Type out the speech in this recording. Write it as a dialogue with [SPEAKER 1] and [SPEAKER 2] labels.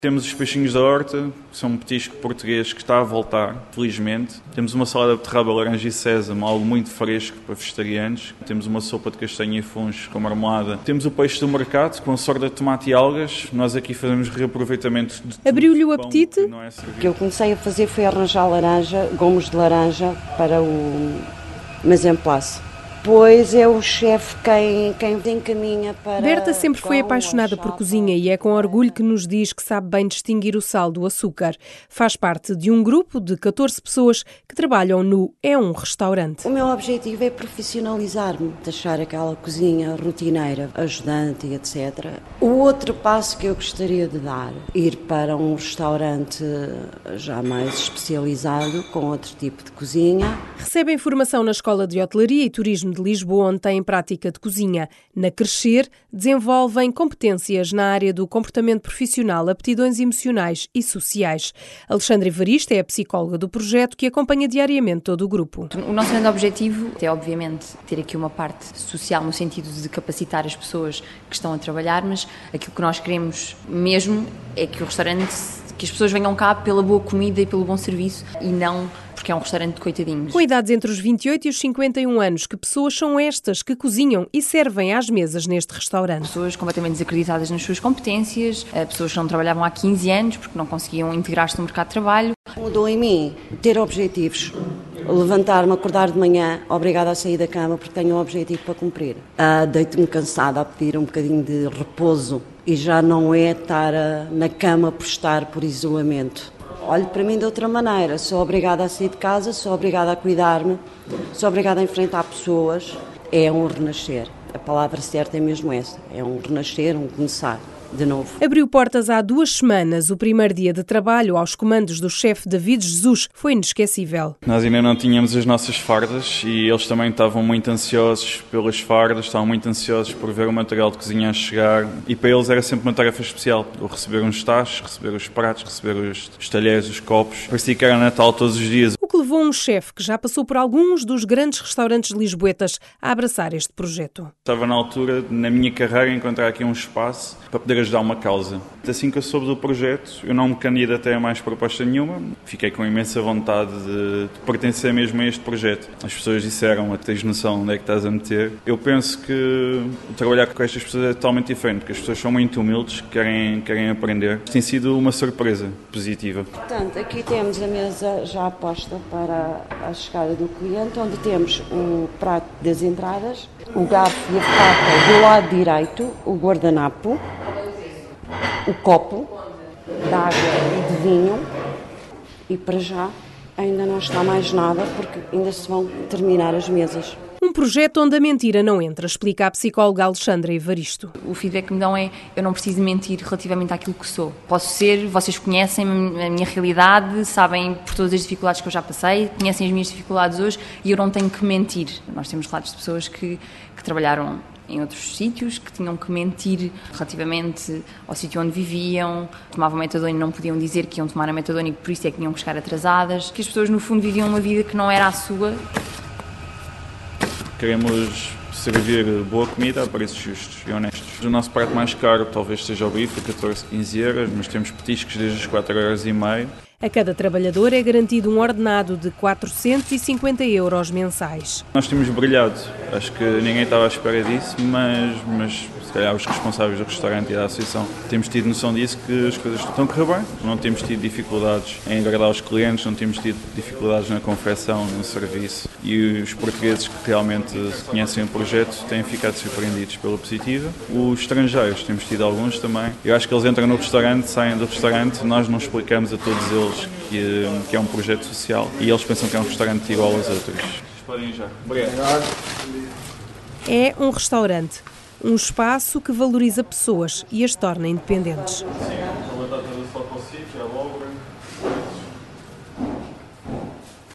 [SPEAKER 1] Temos os peixinhos da horta, que são um petisco português que está a voltar, felizmente. Temos uma salada de beterraba, laranja e sésamo, algo muito fresco para vegetarianos. Temos uma sopa de castanha e fungo com marmelada. Temos o peixe do mercado, com sorda de tomate e algas. Nós aqui fazemos reaproveitamento de tudo.
[SPEAKER 2] Abriu-lhe o apetite?
[SPEAKER 3] O que eu comecei a fazer foi arranjar gomos de laranja para o mise en place. Pois é o chefe quem encaminha para...
[SPEAKER 2] Berta sempre foi apaixonada por cozinha e é com orgulho que nos diz que sabe bem distinguir o sal do açúcar. Faz parte de um grupo de 14 pessoas que trabalham no É um Restaurante.
[SPEAKER 3] O meu objetivo é profissionalizar-me, deixar aquela cozinha rotineira, ajudante e etc. O outro passo que eu gostaria de dar, ir para um restaurante já mais especializado, com outro tipo de cozinha.
[SPEAKER 2] Recebem formação na Escola de Hotelaria e Turismo de Lisboa, onde têm prática de cozinha. Na Crescer, desenvolvem competências na área do comportamento profissional, aptidões emocionais e sociais. Alexandra Evaristo é a psicóloga do projeto que acompanha diariamente todo o grupo.
[SPEAKER 4] O nosso grande objetivo é, obviamente, ter aqui uma parte social no sentido de capacitar as pessoas que estão a trabalhar, mas aquilo que nós queremos mesmo é que o restaurante, que as pessoas venham cá pela boa comida e pelo bom serviço e não porque é um restaurante de coitadinhos.
[SPEAKER 2] Com idades entre os 28 e os 51 anos, que pessoas são estas que cozinham e servem às mesas neste restaurante?
[SPEAKER 4] Pessoas completamente desacreditadas nas suas competências, pessoas que não trabalhavam há 15 anos porque não conseguiam integrar-se no mercado de trabalho.
[SPEAKER 3] Mudou em mim ter objetivos, levantar-me, acordar de manhã, obrigada a sair da cama porque tenho um objetivo para cumprir. Deito-me cansada a pedir um bocadinho de repouso e já não é estar na cama por estar por isolamento. Olho para mim de outra maneira, sou obrigada a sair de casa, sou obrigada a cuidar-me, sou obrigada a enfrentar pessoas. É um renascer, a palavra certa é mesmo essa, é um renascer, um começar de novo.
[SPEAKER 2] Abriu portas há 2 semanas. O primeiro dia de trabalho aos comandos do chefe David Jesus foi inesquecível.
[SPEAKER 1] Nós ainda não tínhamos as nossas fardas e eles também estavam muito ansiosos pelas fardas, estavam muito ansiosos por ver o material de cozinha a chegar e para eles era sempre uma tarefa especial. O receber uns tachos, receber os pratos, receber os talheres, os copos. Parecia que era Natal todos os dias.
[SPEAKER 2] O que levou um chefe que já passou por alguns dos grandes restaurantes lisboetas a abraçar este projeto.
[SPEAKER 1] Estava na altura, na minha carreira, encontrar aqui um espaço para poder ajudar uma causa. Assim que eu soube do projeto, eu não me candidatei a mais proposta nenhuma. Fiquei com imensa vontade de pertencer mesmo a este projeto. As pessoas disseram, tens noção onde é que estás a meter. Eu penso que trabalhar com estas pessoas é totalmente diferente, porque as pessoas são muito humildes, querem aprender. Tem sido uma surpresa positiva.
[SPEAKER 3] Portanto, aqui temos a mesa já posta para a chegada do cliente, onde temos o prato das entradas, o garfo e a faca do lado direito, o guardanapo, o copo de água e de vinho e para já ainda não está mais nada porque ainda se vão terminar as mesas.
[SPEAKER 2] Um projeto onde a mentira não entra, explica a psicóloga Alexandra Evaristo.
[SPEAKER 4] O feedback que me dão é eu não preciso mentir relativamente àquilo que sou. Posso ser, vocês conhecem a minha realidade, sabem por todas as dificuldades que eu já passei, conhecem as minhas dificuldades hoje e eu não tenho que mentir. Nós temos relatos de pessoas que trabalharam em outros sítios, que tinham que mentir relativamente ao sítio onde viviam, tomavam metadona e não podiam dizer que iam tomar a metadona e por isso é que tinham que chegar atrasadas, que as pessoas no fundo viviam uma vida que não era a sua.
[SPEAKER 1] Queremos servir boa comida a preços justos e honestos. O nosso prato mais caro talvez seja o bife, 14, 15 euros, mas temos petiscos desde os 4,5 €.
[SPEAKER 2] A cada trabalhador é garantido um ordenado de 450 € mensais.
[SPEAKER 1] Nós temos brilhado, acho que ninguém estava à espera disso, mas se calhar os responsáveis do restaurante e da associação temos tido noção disso, que as coisas estão a correr bem. Não temos tido dificuldades em agradar os clientes, não temos tido dificuldades na confecção, no serviço. E os portugueses que realmente conhecem o projeto têm ficado surpreendidos pela positiva. Os estrangeiros, temos tido alguns também. Eu acho que eles entram no restaurante, saem do restaurante, nós não explicamos a todos eles que é um projeto social e eles pensam que é um restaurante igual aos outros. Podem ir já. Obrigado.
[SPEAKER 2] É um restaurante, um espaço que valoriza pessoas e as torna independentes.